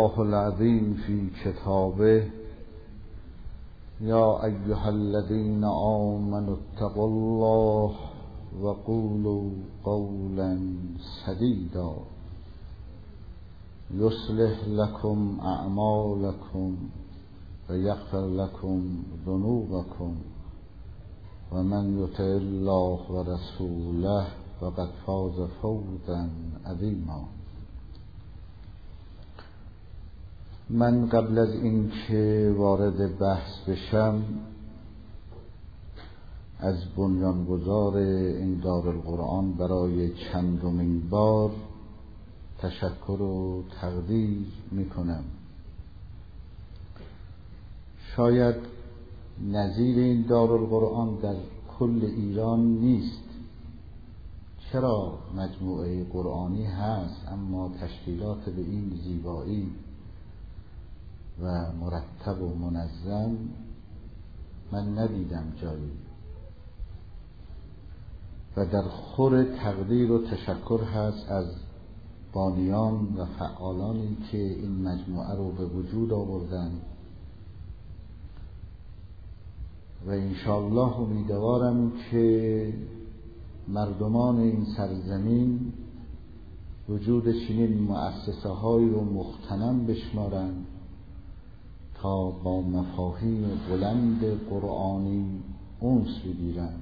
الله العظيم في كتابه يا أيها الذين آمنوا اتقوا الله وقولوا قولا سديدا يصلح لكم أعمالكم ويغفر لكم ذنوبكم ومن يطع الله ورسوله فقد فاز فوزا عظيما. من قبل از اینکه وارد بحث بشم از بنیانگذار این دارالقرآن برای چندمین بار تشکر و تقدیر میکنم. شاید نظیر این دارالقرآن در کل ایران نیست. چرا مجموعه قرآنی هست اما تشکیلات به این زیبایی و مرتب و منظم من ندیدم جایی. و در خور تقدیر و تشکر هست از بانیان و فعالانی که این مجموعه رو به وجود آوردن و انشاءالله امیدوارم که مردمان این سرزمین وجود چنین مؤسسه هایی رو مغتنم بشمارن تا با مفاهیم بلند قرآنی انس بگیرن.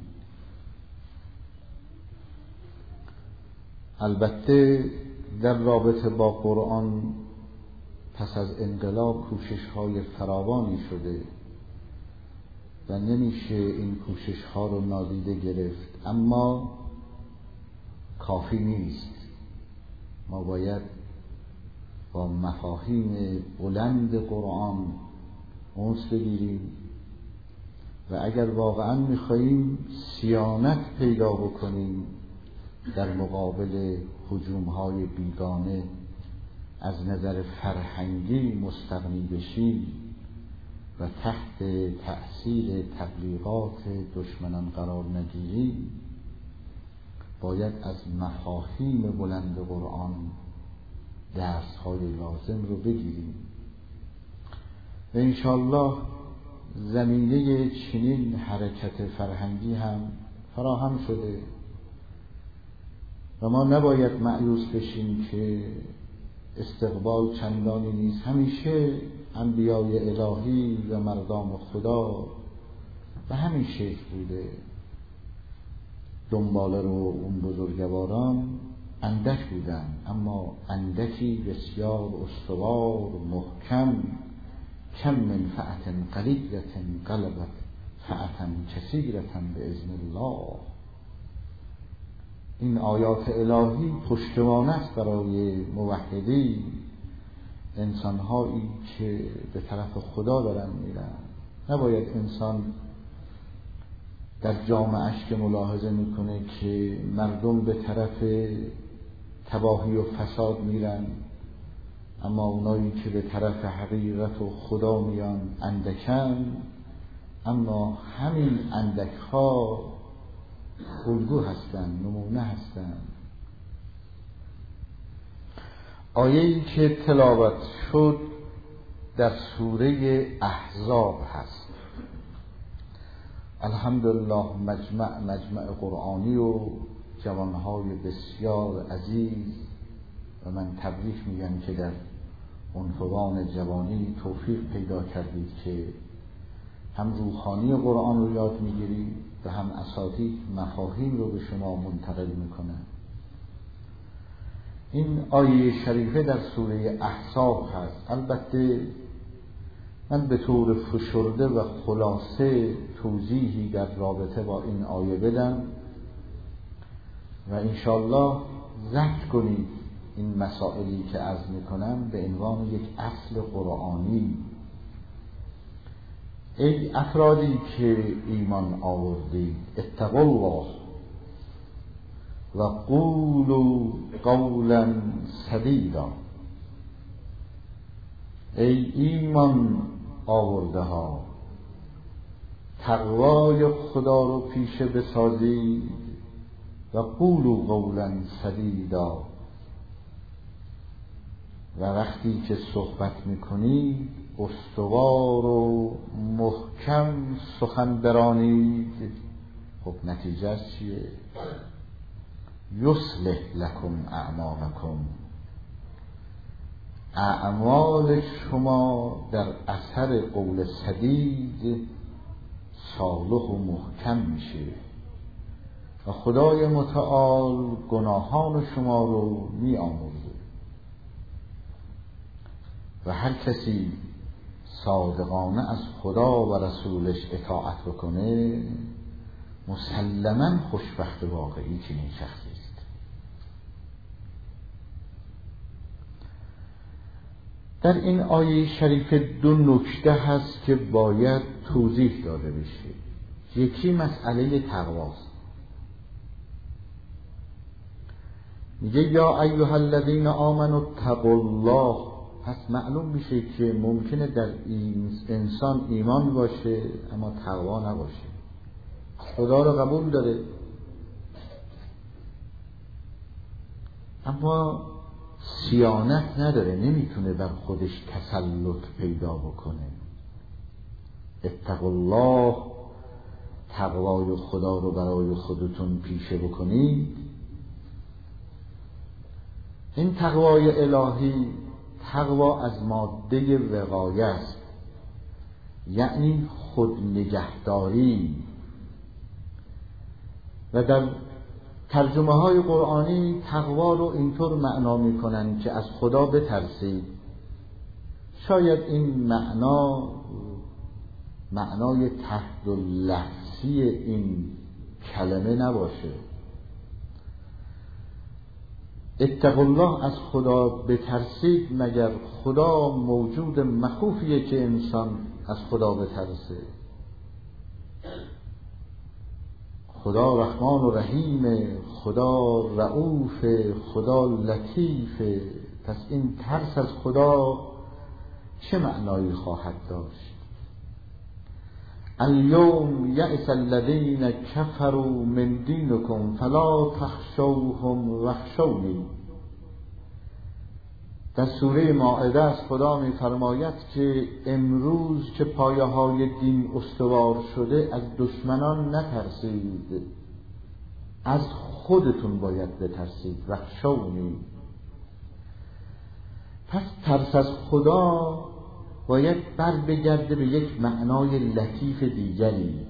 البته در رابطه با قرآن پس از انقلاب کوشش‌های فراوانی شده و نمیشه این کوشش‌ها رو نادیده گرفت، اما کافی نیست. ما باید با مفاهیم بلند قرآن انس بگیریم و اگر واقعا می‌خواهیم صیانت پیدا بکنیم در مقابل هجوم‌های بیگانه، از نظر فرهنگی مستغنی بشیم و تحت تأثیر تبلیغات دشمنان قرار نگیریم، باید از مفاهیم بلند قرآن درس‌های لازم رو بگیریم و انشاءالله زمینه چنین حرکت فرهنگی هم فراهم شده و ما نباید مایوس بشیم که استقبال چندانی نیست. همیشه انبیای الهی و مردان خدا به همین شکل بوده. دنباله رو اون بزرگواران اندک بودن، اما اندکی بسیار استوار محکم. کم من فئة قلیلة غلبت فئة کثیرة باذن الله. این آیات الهی پشتوانه است برای موحدین، انسان‌هایی که به طرف خدا دارن میرن. نباید انسان در جامعه‌اش که ملاحظه میکنه که مردم به طرف تباهی و فساد میرن، اما اونایی که به طرف حقیقت و خدا میان اندکن، اما همین اندک‌ها الگو هستند، نمونه هستند. آیه‌ای که تلاوت شد در سوره احزاب هست. الحمدلله مجمع قرآنی و جوانهای بسیار عزیز و من تبریک میگم که در عنفوان جوانی توفیق پیدا کردید که هم روحانی قرآن رو یاد میگیرید و هم اساتید مفاهیم رو به شما منتقل میکنن. این آیه شریفه در سوره احزاب هست. البته من به طور فشرده و خلاصه توضیحی در رابطه با این آیه بدم و انشاءالله ضبط کنید این مسائلی که عرض میکنم به عنوان یک اصل قرآنی. ای افرادی که ایمان آوردید، اتقوا الله و قولوا قولا سدیدا. ای ایمان آورده ها، تقوای خدا رو پیشه بسازید و قولوا قولا سدیدا و وقتی که صحبت میکنید استوار و محکم سخن برانید. خب نتیجه چیه؟ یصلح لکم اعمالکم، اعمال شما در اثر قول سدید صالح و محکم میشه و خدای متعال گناهان شما رو میآمرزه. و هر کسی صادقانه از خدا و رسولش اطاعت بکنه مسلماً خوشبخت واقعی چنین شخصی است. در این آیه شریف دو نکته هست که باید توضیح داده بشه. یکی مسئله تقواست. میگه یا ایها الذین آمنوا اتقوا الله. پس معلوم میشه که ممکنه در انسان ایمان باشه اما تقوا نباشه، خدا رو قبول داره اما صیانت نداره، نمیتونه بر خودش تسلط پیدا بکنه. اتقوا الله، تقوای خدا رو برای خودتون پیشه بکنید. این تقوای الهی تقوا از ماده وقایه است، یعنی خود نگهداری. و در ترجمه های قرآنی تقوا رو اینطور معنا میکنن که از خدا بترسید. شاید این معنای تحت لفظی این کلمه نباشه. اتقوا الله از خدا بترسید، مگر خدا موجود مخوفیه که انسان از خدا بترسه؟ خدا رحمان و رحیمه، خدا رؤوف، خدا لطیفه. پس این ترس از خدا چه معنایی خواهد داشت؟ الیوم یئس الذین کفروا من دینکم فلا تخشوهم واخشونی. در سوره مائده از خدا می‌فرماید که امروز که پایه‌های دین استوار شده از دشمنان نترسید، از خودتون باید بترسید. واخشونی. پس ترس از خدا باید بر بگرده به یک معنای لطیف دیگری.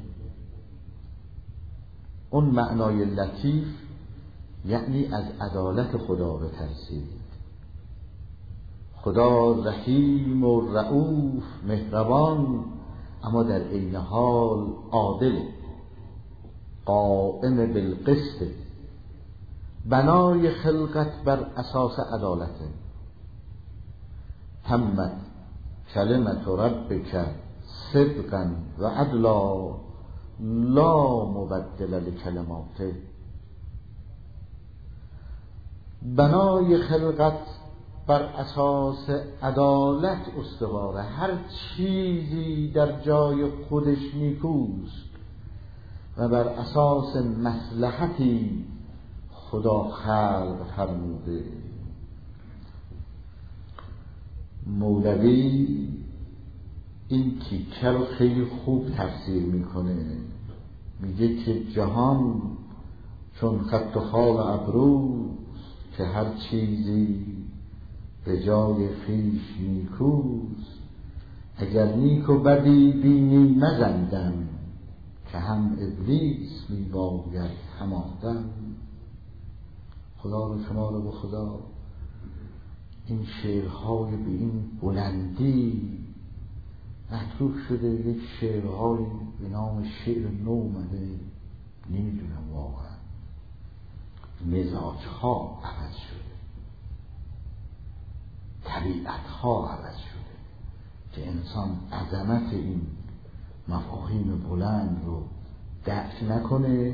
اون معنای لطیف یعنی از عدالت خدا بترسید. خدا رحیم و رؤوف، مهربان، اما در عین حال عادل، قائم بالقسط. بنای خلقت بر اساس عدالته. تمت کلمت ربک صدقا و عدلا لا مبدل لکلماته. بنای خلقت بر اساس عدالت استواره. هر چیزی در جای خودش نیکوست و بر اساس مصلحتی خدا خلق فرموده. مولوی این تیکه رو خیلی خوب تفسیر میکنه. میگه که جهان چون خط و خال ابروست که هر چیزی به جای خویش نیکوست. اگر نیک و بدی بینی مزندم که هم ابلیس میباید هم آدم. خدا رو شما رو به خدا این شعرهای به این بلندی مطلوب شده. یک شعرهای به نام شعر نو اومده، نمیدونم واقعا مزاجها عوض شده، طبیعتها عوض شده که انسان عظمت این مفاهیم بلند رو درک نکنه.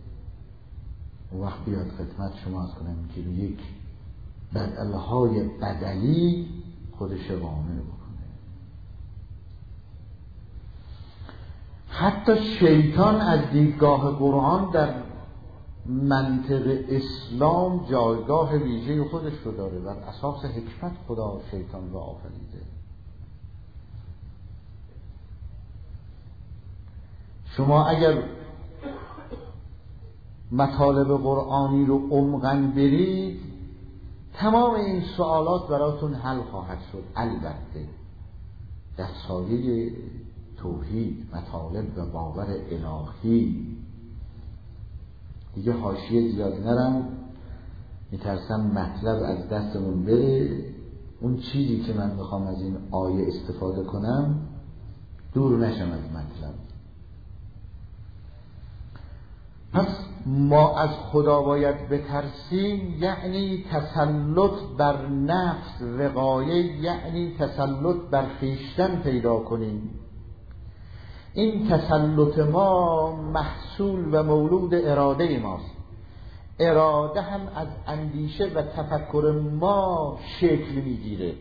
وقت بیاد خدمت شما از کنم که یک بدلهای بدلی خودش اقامه بکنه. حتی شیطان از دیدگاه قرآن در منطق اسلام جایگاه ویژه خودش رو داره. بر اساس حکمت خدا شیطان رو آفریده. شما اگر مطالب قرآنی رو عمقاً برید، تمام این سوالات براتون حل خواهد شد. البته در سایه توحید، مطالب و باور الهی. دیگه حاشیه زیاد نرم، میترسم مطلب از دستمون بره. اون چیزی که من میخوام از این آیه استفاده کنم دور نشم از مطلب. پس ما از خدا باید بترسیم، یعنی تسلط بر نفس، وقایه، یعنی تسلط بر خویشتن پیدا کنیم. این تسلط ما محصول و مولود اراده ماست. اراده هم از اندیشه و تفکر ما شکل میگیره.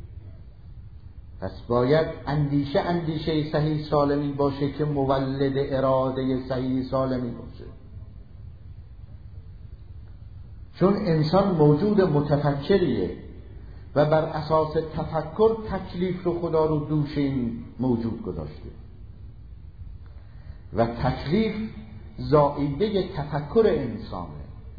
پس باید اندیشه صحیح سالمی باشه که مولد اراده صحیح سالمی باشه. چون انسان موجود متفکریه و بر اساس تفکر تکلیف رو خدا رو دوش این موجود گذاشته و تکلیف زائیده تفکر انسانه.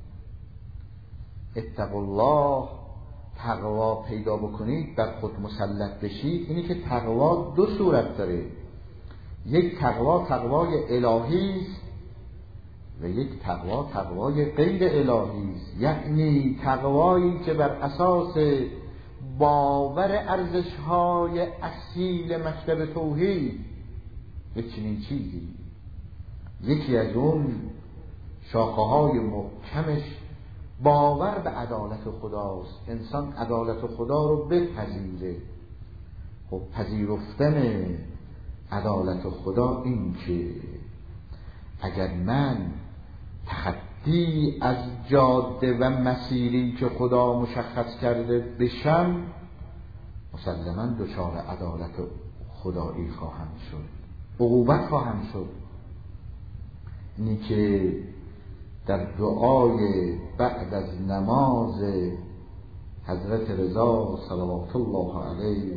اتقوا الله، تقوا پیدا بکنید، بر خود مسلط بشید. اینی که تقوا دو صورت داره. یک تقوا تقوای الهی است و یک تقوا تقوای غیر الهی است. یعنی تقوایی که بر اساس باور ارزش‌های اصیل مکتب توحید، یک چنین چیزی، یکی از اون شاخه‌های محکمش باور به عدالت خداست. انسان عدالت خدا رو بپذیره. خب پذیرفتن عدالت خدا این که اگر من تخطی از جاده و مسیری که خدا مشخص کرده بشم، مسلماً دچار عدالت خدایی خواهم شد، عقوبت خواهم شد. اینی که در دعای بعد از نماز حضرت رضا صلوات الله علیه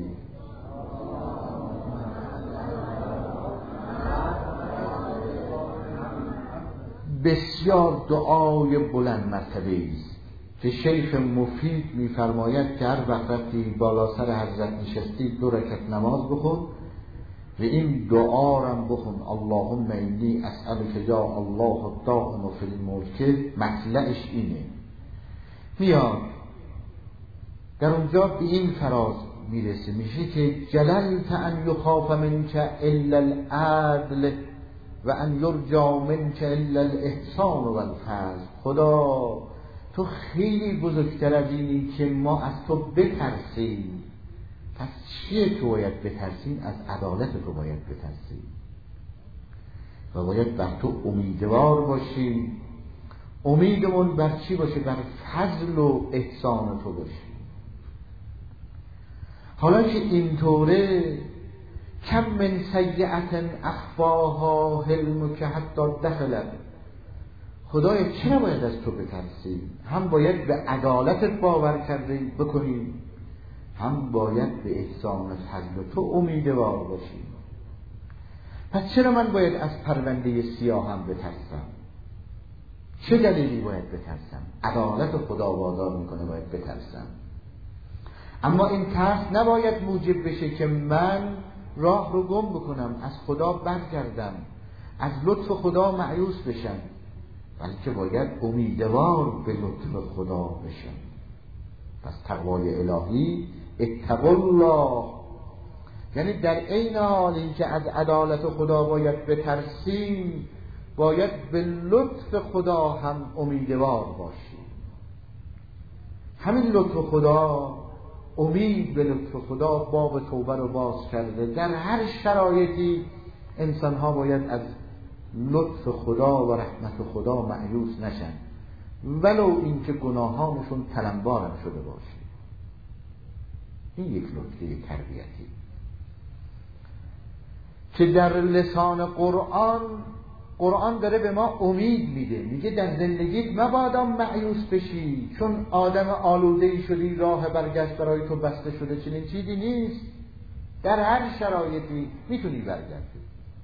بسیار دعای بلند مرتبه است که شیخ مفید می‌فرماید که هر وقت رفتی بالا سر حضرت نشستی 2 رکعت نماز بخون و این دعا را بخون: اللهم انی اسألک یا الله الدائم فی الملک. مطلعش اینه. میاد در اونجا به این فراز میرسه، میشه که جللت ان یخاف منک الا العدل و ان یرجا منک الا الاحسان و الفضل. خدا تو خیلی بزرگتر از اینی که ما از تو بترسیم. پس چیه تو باید بترسیم؟ از عدالت تو باید بترسیم و باید بر تو امیدوار باشیم. امیدمون بر چی باشه؟ بر فضل و احسان تو باشه. حالا که اینطوره، کم من سیئة اخفاها حلمک حتی دخلت. خدایا چرا باید از تو بترسیم؟ هم باید به عدالتت باور کرده بکنیم، هم باید به احسان فضل تو امیدوار باشیم. پس چرا من باید از پرونده سیاهم بترسم؟ چه دلیلی باید بترسم؟ عدالت خدا وادار میکنه باید بترسم. اما این ترس نباید موجب بشه که من راه رو گم بکنم، از خدا برگردم، از لطف خدا مایوس بشم، بلکه باید امیدوار به لطف خدا بشم. پس تقوای الهی، اتقوا الله، یعنی در عین حالی که از عدالت خدا باید بترسیم، باید به لطف خدا هم امیدوار باشیم. همین لطف خدا، امید به لطف خدا باب توبه رو باز کرده. در هر شرایطی انسان ها باید از لطف خدا و رحمت خدا مایوس نشن، ولو اینکه گناهانشون تلمبارم شده باشه. این یک نکته تربیتی که در لسان قرآن قرآن داره به ما امید میده، میگه در زندگیت مبادا مایوس بشی چون آدم آلوده‌ای شدی، راه برگشت برای تو بسته شده، چنین چیزی نیست، در هر شرایطی میتونی برگردی.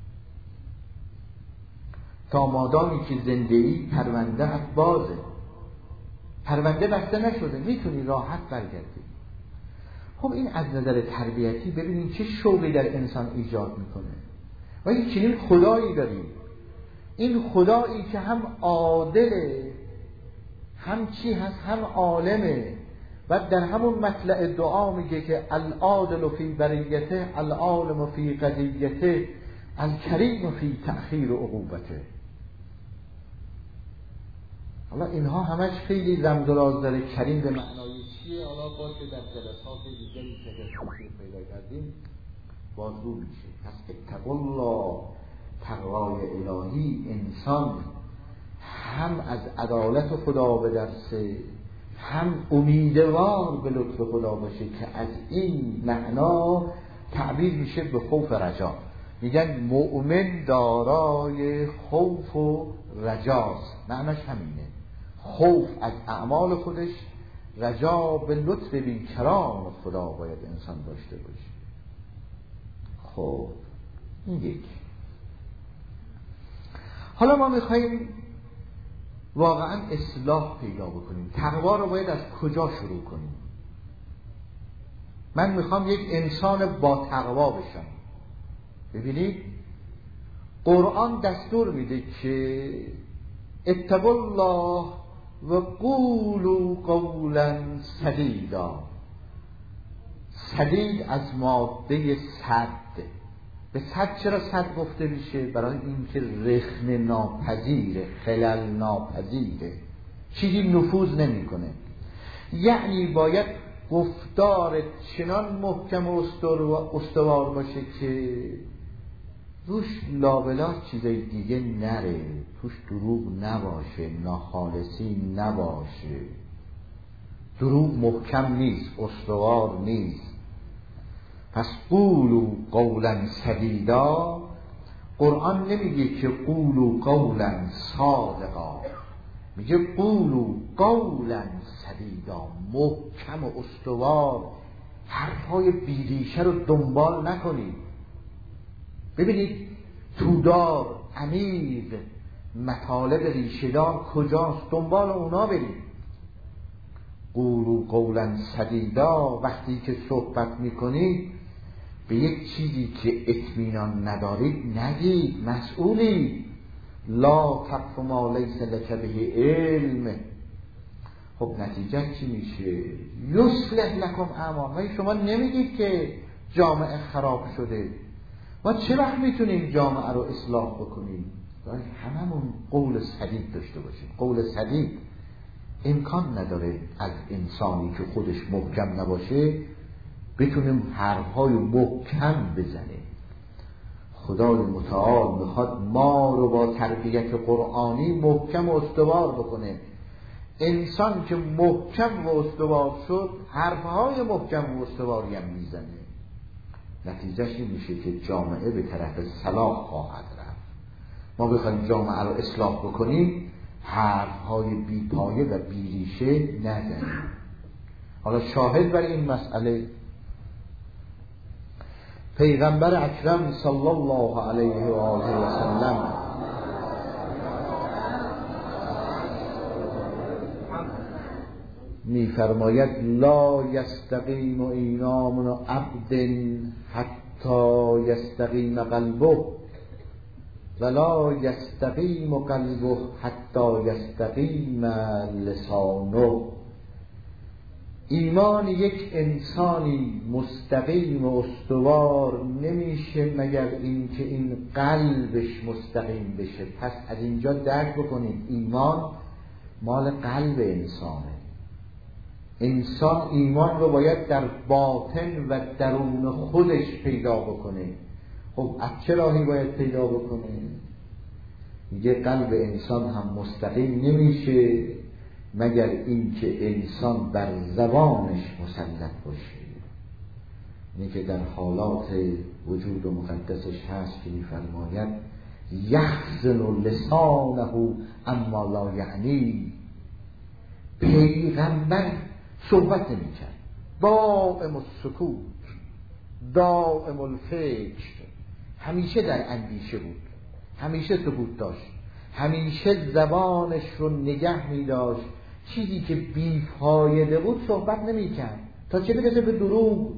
تا مادامی که زندگی پرونده بازه، پرونده بسته نشده، میتونی راحت برگردی. خب این از نظر تربیتی ببینید چه شوقی در انسان ایجاد میکنه. و این چنین خدایی داریم، این خدایی که هم عادله، هم چی هست، هم عالمه، و در همون مطلع دعا میگه که العادل فی بریته، العالم فی قضیته، الکریم فی تأخیر عقوبته. حالا اینها همش خیلی رمز و راز داره. کریم به معنای چیه؟ حالا باشه در جلسات دیگری که در پیدا کردیم بازگو میشه. پس اتقوا الله، تقوای الهی، انسان هم از عدالت خدا بدرسه، هم امیدوار به لطف خدا باشه، که از این معنا تعبیر میشه به خوف رجا. میگن مؤمن دارای خوف و رجاست، معناش همینه. خوف از اعمال خودش، رجا به لطف بیکران خدا باید انسان داشته باشه. خب این یک. حالا ما میخواییم واقعا اصلاح پیدا بکنیم. تقوا رو باید از کجا شروع کنیم؟ من میخوام یک انسان با تقوا بشم. ببینید قرآن دستور میده که اتقوا الله و قولوا قولا سدیدا. سدید از ماده سد. به سد چرا سد گفته میشه؟ برای اینکه رخنه ناپذیره، خلل ناپذیره، چیزی نفوذ نمیکنه. یعنی باید گفتار چنان محکم و استوار باشه که روش لابلا چیزای دیگه نره، توش دروغ نباشه، ناخالصی نباشه. دروغ محکم نیست، استوار نیست. پس قولوا قولا سدیدا. قرآن نمیگه که قولوا قولا صادقا، میگه قولوا قولا سدیدا، محکم و استوار. حرفای بیریشه رو دنبال نکنید. ببینید تودار، عمیق، مطالب ریشه‌دار کجاست، دنبال اونا برید. قولوا قولا سدیدا، وقتی که صحبت میکنید به یک چیزی که اطمینان ندارید نگید، مسئولی. لا تقف ما لیس لک به علم. خب نتیجه چی میشه؟ یصلح لکم اعمالکم. شما نمیگید که جامعه خراب شده، ما چه وقت میتونیم جامعه رو اصلاح بکنیم؟ باید هممون قول سدید داشته باشیم. قول سدید امکان نداره از انسانی که خودش محکم نباشه بتونیم حرفهای محکم بزنه. خدای متعال میخواد ما رو با تربیت قرآنی محکم و استوار بکنه. انسان که محکم و استوار شد حرفهای محکم و استواری هم میزنه. نتیجهش این میشه که جامعه به طرف صلاح خواهد رفت. ما بخوایم جامعه رو اصلاح بکنیم حرفهای بی‌پایه و بی‌ریشه نزنیم. حالا شاهد برای این مسئله پیغمبر اکرم صلی الله علیه و آله و سلم می‌فرماید لا یستقیم ایمان عبد حتی یستقیم قلبه ولا یستقیم قلبه حتی یستقیم لسانه. ایمان یک انسانی مستقیم و استوار نمیشه مگر اینکه این قلبش مستقیم بشه. پس از اینجا درک بکنید ایمان مال قلب انسانه. انسان ایمان رو باید در باطن و درون خودش پیدا بکنه. خب از چه راهی باید پیدا بکنه؟ میگه قلب انسان هم مستقیم نمیشه مگر اینکه انسان بر زبانش مسلط باشه. اینه که در حالات وجود و مقدسش هست که میفرماید یخزن لسانه اما لا یعنی. پیغمبر صحبت نمی کرد، دائم السکوت، دائم الفکر، همیشه در اندیشه بود، همیشه سکوت داشت، همیشه زبانش رو نگه می داشت. چیزی که بیفایده بود صحبت نمی کرد تا چه برسه به دروغ.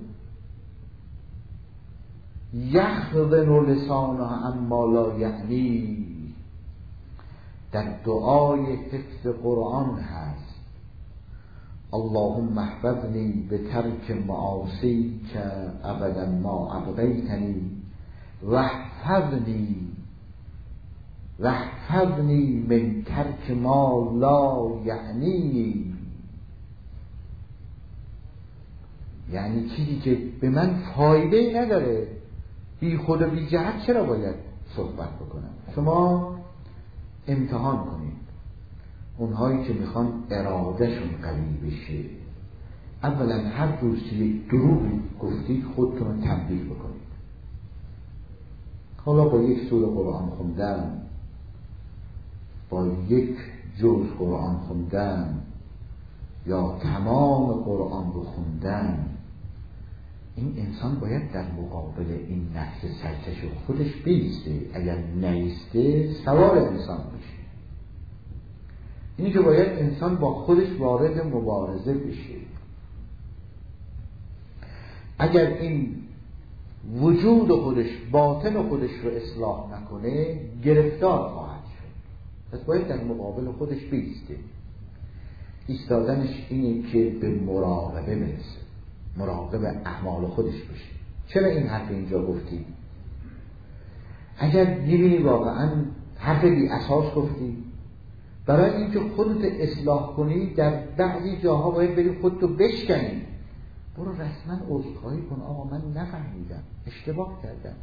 یخزن لسانه اما لا یعنی. در دعای حفظ قرآن هست اللهم احفظنی به ترک معاصی که ابدا ما ابقیتنی واحفظنی من ترک ما لا یعنی. یعنی چیزی که به من فایده نداره، بی خود و بی جهت چرا باید صحبت بکنم؟ شما امتحان کنید اونهایی که میخوان ارادهشون قوی بشه، اولا هر روز یک دروغ گفتید خودتون رو تنبیه بکنید. حالا با یک سوره قرآن خوندن، با یک جزء قرآن خوندن یا تمام قرآن رو خوندن، این انسان باید در مقابل این نفس سرکش خودش بیسته. اگر نیسته سوار انسان بشه. اینی که باید انسان با خودش وارد مبارزه بشه. اگر این وجود خودش، باطن خودش رو اصلاح نکنه گرفتار خواهد شد. پس باید در مقابل خودش بیسته. ایستادنش اینه که به مراقبه برسه، مراقب اعمال خودش بشه. چرا این حرف اینجا گفتی؟ اگر دیدی واقعا حرف بی اساس گفتی، برای اینکه خودت اصلاح کنی در بعضی جاها باید بری خودتو بشکنی. برو رسما عذرخواهی کن، آقا من نفهمیدم، اشتباه کردم.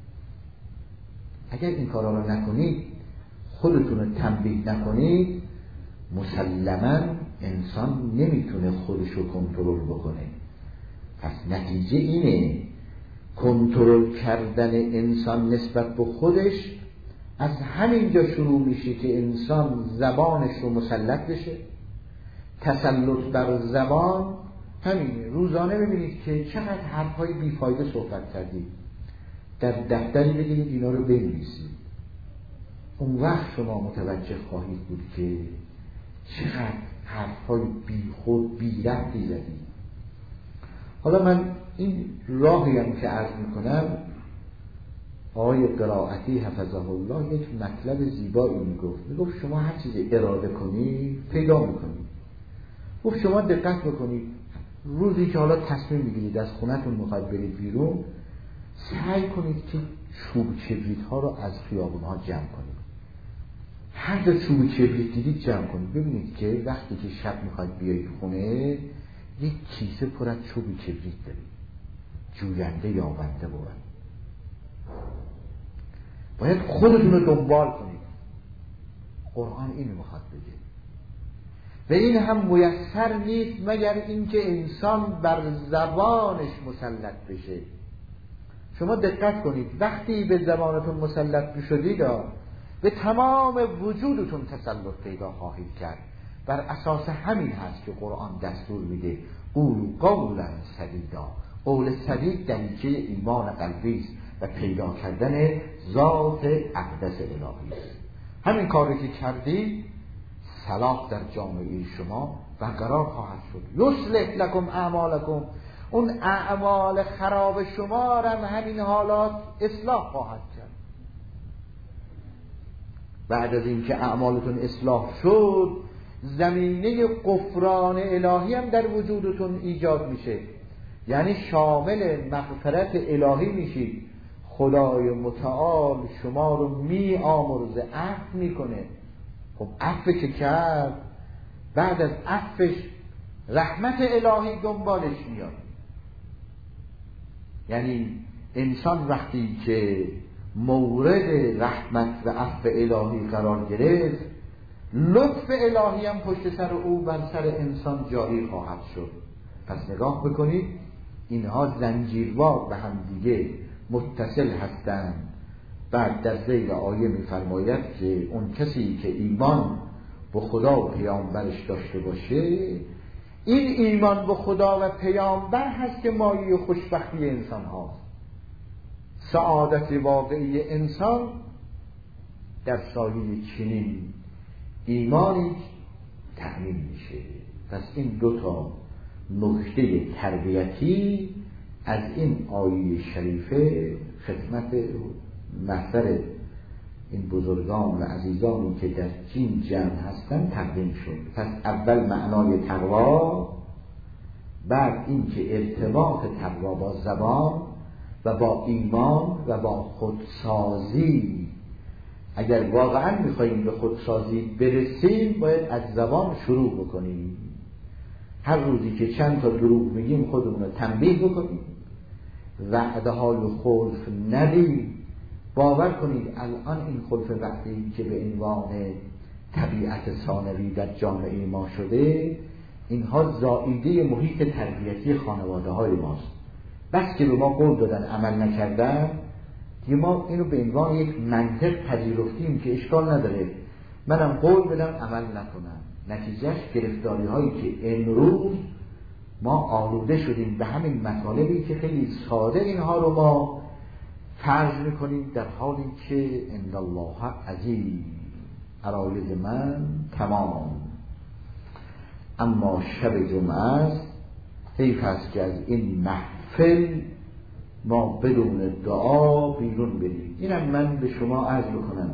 اگر این کارا رو نکنید، خودتون رو تنبیه نکنید، مسلماً انسان نمیتونه خودش رو کنترل بکنه. پس نتیجه اینه کنترل کردن انسان نسبت به خودش از همینجا شروع میشه که انسان زبانش رو مسلط بشه. تسلط بر زبان همینه. روزانه ببینید که چقدر حرفای بیفایده صحبت کردید، در دفتری بگیرید اینا رو بنویسید. اون وقت شما متوجه خواهید بود که چقدر حرفای بیخود بی‌ربطی زدید. حالا من این راهی هم که عرض میکنم، آقای قرائتی حفظه الله یک مطلب زیبایی میگفت شما هر چیزی اراده کنی پیدا میکنی. گفت شما دقت بکنید، روزی که حالا تصمیم بگیرید از خونتون میخواید برید بیرون، سعی کنید که چوب کبریت ها رو از خیابون ها جمع کنید. هر جا چوب کبریت دیدید جمع کنید. ببینید که وقتی که شب میخواید بیایید خونه، یک کیسه پر از چوب کبریت دارید، جوینده یابنده بود. باید خودتون رو دنبال کنید. قرآن اینو میخواد بگه. و این هم میسر نیست مگر اینکه انسان بر زبانش مسلط بشه. شما دقت کنید، وقتی به زبانتون مسلط بشدید به تمام وجودتون تسلط پیدا خواهید کرد. بر اساس همین هست که قرآن دستور میده قولوا قولا سدیدا. قول سدید دریچه ایمان قلبی است و پیدا کردن ذات اقدس الهی است. همین کاری که کردی صلاح در جامعه شما برقرار خواهد شد. یصلح لکم اعمالکم، اون اعمال خراب شما را همین حالات اصلاح خواهد کرد. بعد از اینکه اعمالتون اصلاح شد، زمینه غفران الهی هم در وجودتون ایجاد میشه، یعنی شامل مغفرت الهی میشید. خدای متعال شما رو می آمرزه، عفو میکنه. خب عفو که کرد، بعد از عفوش رحمت الهی دنبالش میاد. یعنی انسان وقتی که مورد رحمت و عفو الهی قرار گرفت، لطف الهی هم پشت سر او بر سر انسان جاری خواهد شد. پس نگاه بکنید، اینها زنجیروار به هم دیگه متصل هستند. بعد در ذیل آیه می‌فرماید که اون کسی که ایمان به خدا و پیامبرش داشته باشه، این ایمان به خدا و پیامبر هست که مایه خوشبختی انسان هاست. سعادت واقعی انسان در سایه چنین ایمانی تأمین میشه. پس این دو تا نکته تربیتی از این آیه شریفه خدمت محضر این بزرگان و عزیزانی که در این جمع هستن تقدیم شد. پس اول معنای تقوا، بعد این که ارتباط تقوا با زبان و با ایمان و با خودسازی، اگر واقعا میخواییم به خودسازی برسیم باید از زبان شروع بکنیم. هر روزی که چند تا دروغ میگیم خودمون رو تنبیه بکنیم، وعده های خلف ندیم. باور کنید الان این خلف وعده‌ای که به عنوان طبیعت ثانوی در جامعه ما شده، اینها زائیده محیط تربیتی خانواده های ماست. بس که به ما قول دادن عمل نکردن، دیگه ما اینو به عنوان یک منطق پذیرفتیم که اشکال نداره منم قول بدم عمل نکنم. نتیجهش گرفتاری هایی که امروز ما آلوده شدیم به همین مطالبی که خیلی ساده اینها رو ما فرض میکنیم، در حالی که ان الله عزیز، عرایض من تمام. اما شب جمعه است، حیف است که از این محفل ما بدون دعا بیرون بریم. اینم من به شما عرض بکنم،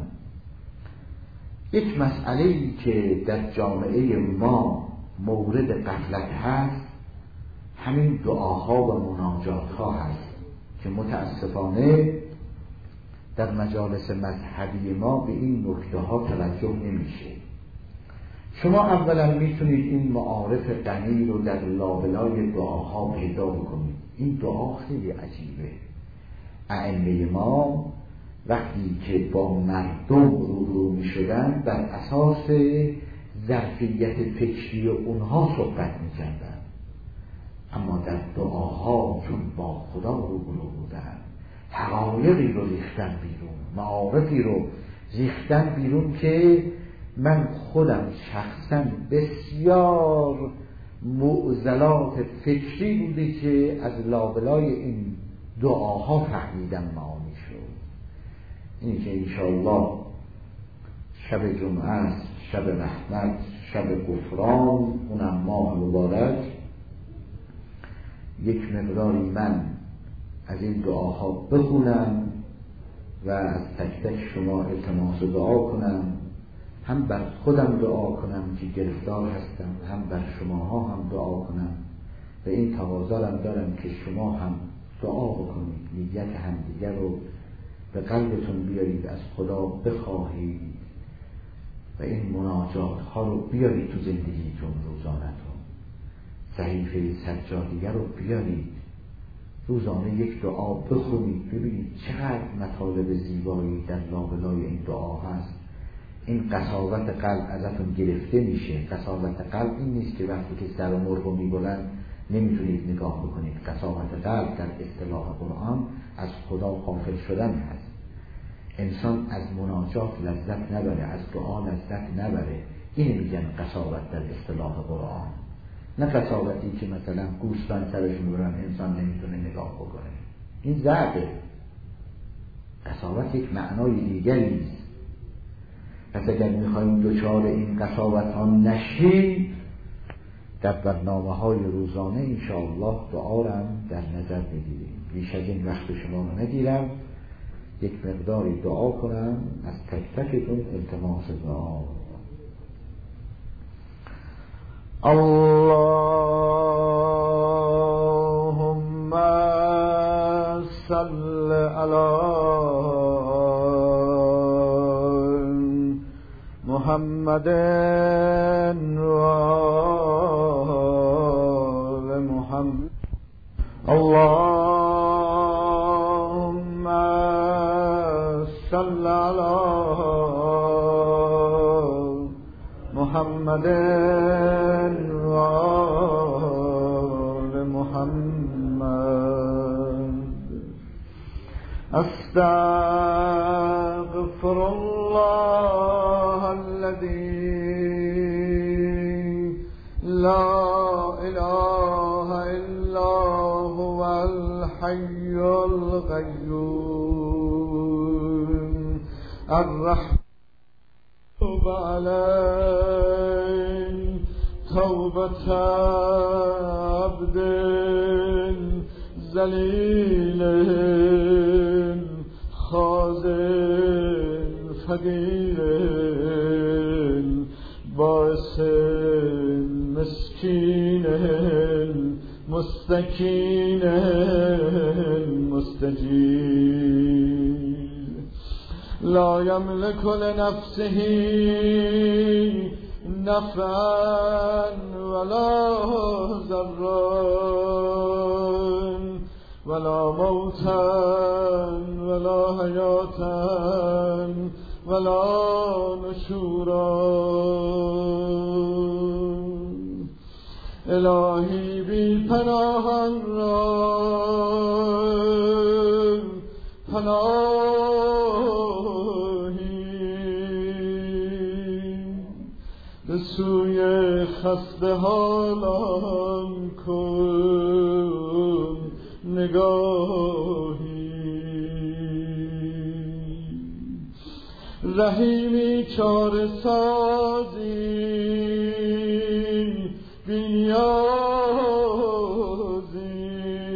یک مسئله‌ای که در جامعه ما مورد غفلت هست همین دعاها و مناجاتها هست که متاسفانه در مجالس مذهبی ما به این نکته ها توجه نمیشه. شما اولا میتونید این معارف غنی رو در لابلای دعاها پیدا بکنید. این دعا خیلی عجیبه. ائمه ما وقتی که با مردم روبرو میشدن بر اساس ظرفیت فکری اونها صحبت میکردن، اما در دعاها چون با خدا روبرو بودن حقایقی رو ریختن بیرون، معارفی رو ریختن بیرون که من خودم شخصا بسیار معضلات فکری بوده که از لابلای این دعاها فهمیدم معانی شد. این که انشاءالله شب جمعه است، شب رحمت، شب غفران، اونم ماه مبارک، یک مقداری من از این دعاها بخونم و از تک تک شما التماس دعا کنم، هم بر خودم دعا کنم که گرفتار هستم، هم بر شماها هم دعا کنم و این تقاضا دارم که شما هم دعا بکنید، نیت همدیگر رو به قلبتون بیارید، از خدا بخواهید و این مناجات ها رو بیارید تو زندگیتون روزانتون. صحیفه سجادیه رو بیارید، روزانه یک دعا بخونید، ببینید چقدر مطالب زیبایی در لابلای این دعا هست. این قساوت قلب ازتون گرفته میشه. قساوت قلب این نیست که وقتی که سر و مرغ رو میبرن نمیتونید نگاه بکنید. قساوت قلب در اصطلاح قرآن از خدا غافل شدن هست. انسان از مناجات لذت نبره، از دعا لذت نبره، این میگن قساوت در اصطلاح قرآن، نه قساوتی که مثلا گوسفند سرش میبرن انسان نمیتونه نگاه بکنه. این ضعفه. قساوت یک معنای دیگری است. پس اگر میخواییم دچار این قساوت ها نشیم، در برنامه های روزانه انشاءالله دعا را در نظر بگیریم. بیش از این وقت شما رو نگیرم، یک مقداری دعا کنم، از تک تکتون التماس دعا. اللهم صل علی محمد و آل محمد. اللهم صل علی محمد و آل محمد. استغفر اذكر الله الذي لا إله إلا هو الحي القيوم الرحمن عليه توبة عبد ذليل خاضع فقير باعث مسكين مستكين مستجيب لا يملك لنفسه نفعا ولا ضرا ولا موتا ولا حياة ولا نشورا الهی بی پناهان را پناهی به سوی خسته حالان کن نگاهی رحیمی چاره سازی بی‌نیازی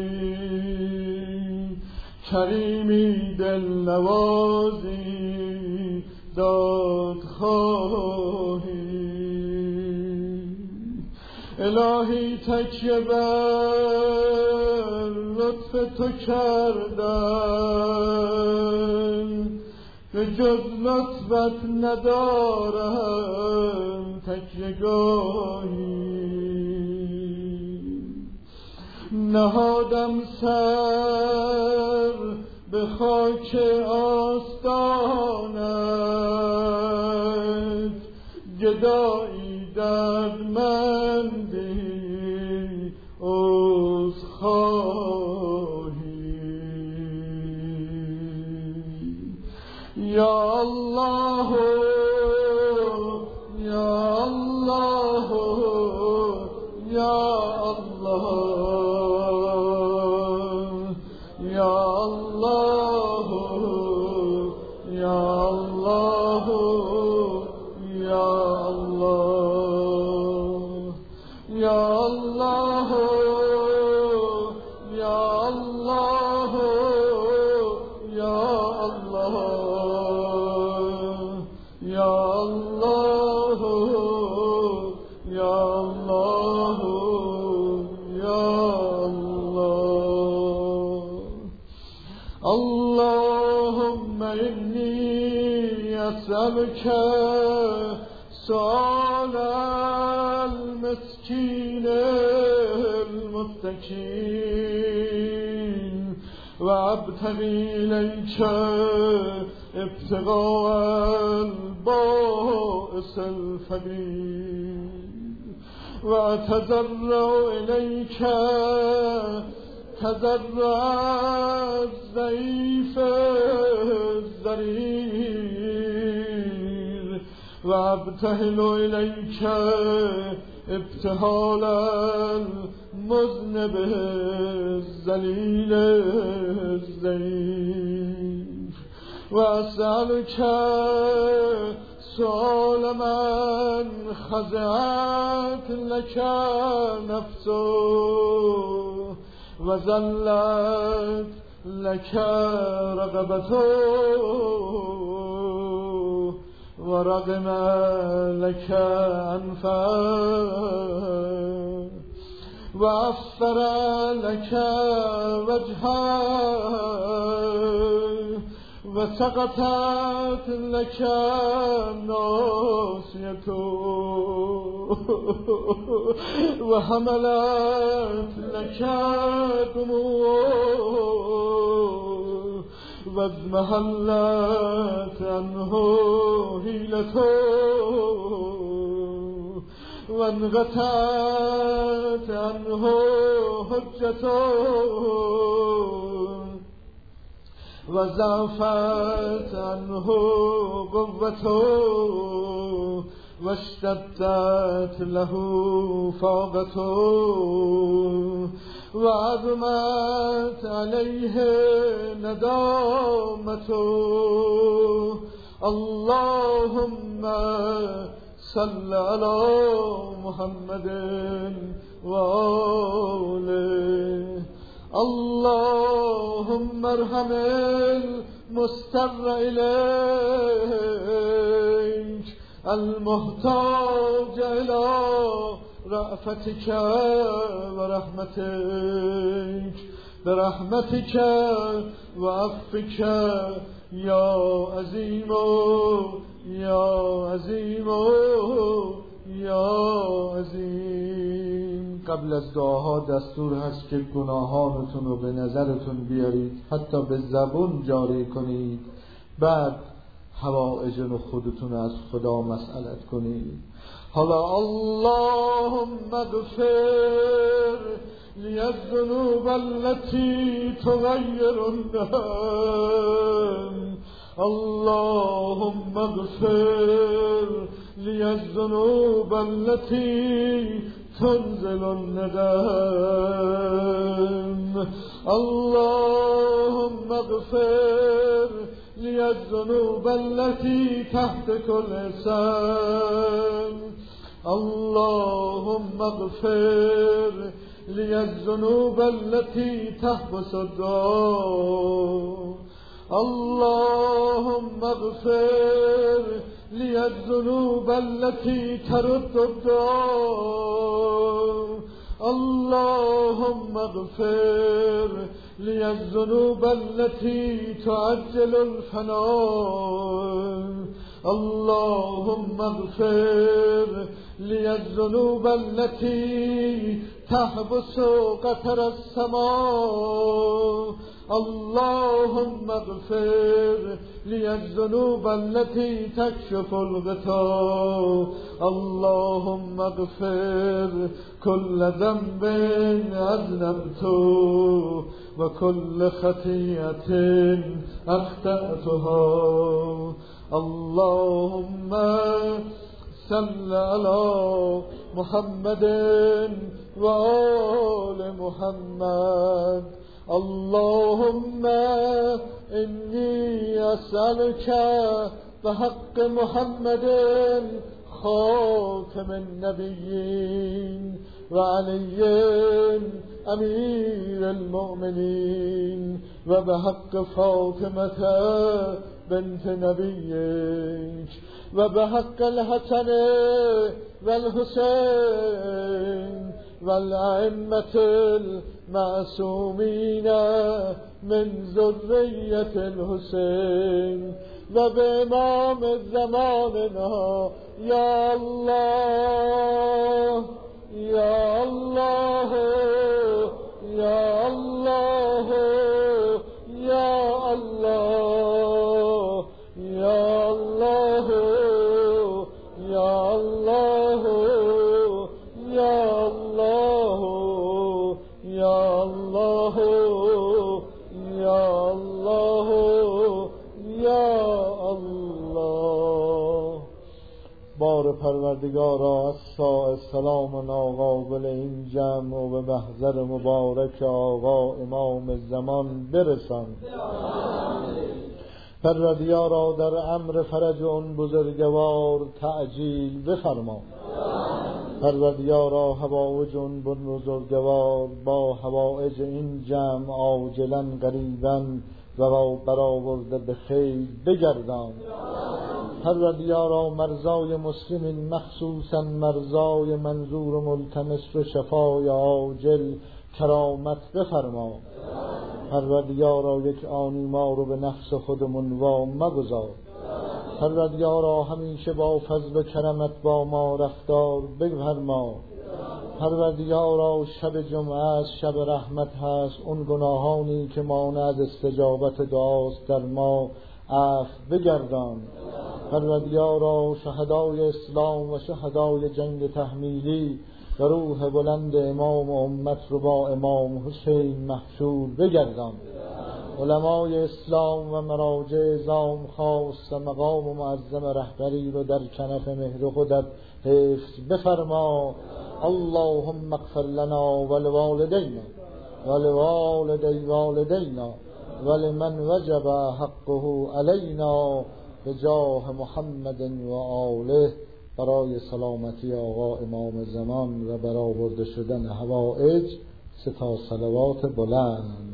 کریمی دل نوازی دادخواهی الهی تکیه بر لطف تو کردن به جز لطفت ندارم تکیه گاهی نهادم سر به خاک آستانت گدایی دردمندی عذرخواهی یا الله یا الله یا الله یا الله یا الله یا الله یا الله یا الله یا الله یا الله یا الله یا الله اللهم إني أسألك سؤال المسكين المستكين وأبتغي إليك ابتغاء البائس الفقير وأتضرع إليك تضرع الضعيف الضرير وأبتهل إليك ابتهال المذنب الذليل الضعيف وأسألك سؤال من خضعت لك نفسه وذلت لك رغبته ورغم لك أنفه وأفر لك وجهه وسقطت لك ناصيته وحملت لك دموعه واضمحلت عنه حيلته وانقطعت عنه حجته و ضعفت عنه قوته و اشتدت له فاقته و عظمت علیه ندامته. اللهم صل علی محمد و آله. اللهم ارحم المستر الیک المحتاج الى رأفتك و رحمتك برحمتك و عفوك یا عظیم یا عظیم یا عظیم. قبل از دعاها دستور هست که گناهانتون رو به نظرتون بیارید، حتی به زبون جاری کنید، بعد حوائج خودتون از خدا مسئلت کنید. حالا اللهم اغفر لی الذنوب التي تغیر الندم. اللهم اغفر لی الذنوب التي تنزل الندم. اللهم اغفر لی الذنوب التي تحت كل سن. اللهم اغفر لی الذنوب التي تحبس الدعاء. اللهم اغفر لی الذنوب التي ترد الدعاء. اللهم اغفر لی الذنوب التي تعجل الفناء. اللهم اغفر لی الذنوب التي تحبس قطر السماء. اللهم اغفر لی الذنوب التي تكشف الغطاء. اللهم اغفر كل ذنب أذنبته وكل خطيئة أخطأتها. اللهم صل على محمد وآل محمد. اللهم إني أسألك بحق محمد خاتم النبيين وعلي أمير المؤمنين وبحق فاطمة بنت نبيك وبحق الحسن والحسين والأئمة المعصومين من ذرية الحسين وبإمام زماننا يا الله يا الله يا الله يا الله يا الله يا الله يا الله يا الله يا الله يا الله. بار پروردگارا از سلام و ناقابل این جمع و به محضر مبارک آقا امام زمان برسان. پروردگارا در امر فرج اون بزرگوار تعجیل بفرما. پروردگارا حوائج اون بزرگوار با حوائج این جمع عاجلا قریبا و برآورده به خیر بگردان. پروردگارا مرزای مسلمین مخصوصا مرزای منظور و ملتمس و شفای عاجل کرامت بفرما. پروردگارا یک آنی ما رو به نفس خودمون وا مگذار. پروردگارا همیشه با فضل و کرمت با ما رفتار بفرما. پروردگارا شب جمعه است، شب رحمت هست. اون گناهانی که مانع از استجابت دعاست در ما عفو بگردان. پروردگارا شهدای اسلام و شهدای جنگ تحمیلی و روح بلند امام و امت رو با امام حسین محشور بگردان. علمای اسلام و مراجع زام خاص و مقام و معظم رهبری رو در کنف مهر خودت حفظ بفرما. اللهم اغفر لنا ولوالدینا ولوالدی والدینا ولمن وجب حقه علینا بجاه محمد و آله. برای سلامتی آقا امام زمان و برآورده شدن حوائج 3 صلوات بلند.